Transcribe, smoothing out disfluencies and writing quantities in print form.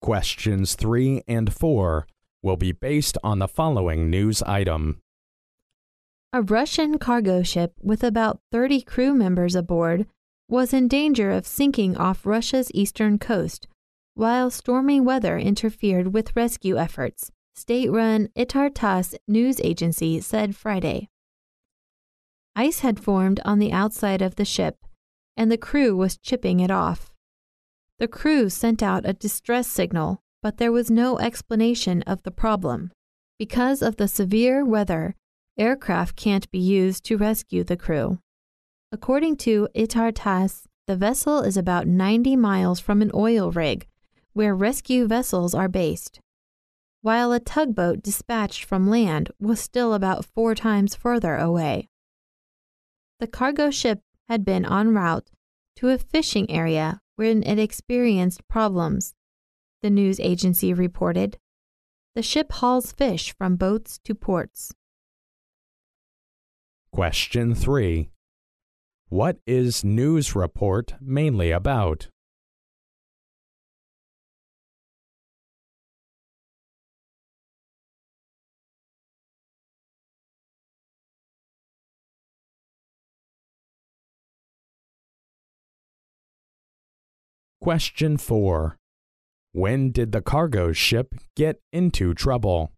Questions 3 and 4 will be based on the following news item. A Russian cargo ship with about 30 crew members aboard was in danger of sinking off Russia's eastern coast, while stormy weather interfered with rescue efforts, state-run Itar-TASS news agency said Friday. Ice had formed on the outside of the ship, and the crew was chipping it off. The crew sent out a distress signal, but there was no explanation of the problem. Because of the severe weather, aircraft can't be used to rescue the crew. According to Itar-TASS, the vessel is about 90 miles from an oil rig, where rescue vessels are based, while a tugboat dispatched from land was still about 4 times further away. The cargo ship had been en route to a fishing area when it experienced problems, the news agency reported. The ship hauls fish from boats to ports. Question 3. What is News Report mainly about? Question 4. When did the cargo ship get into trouble?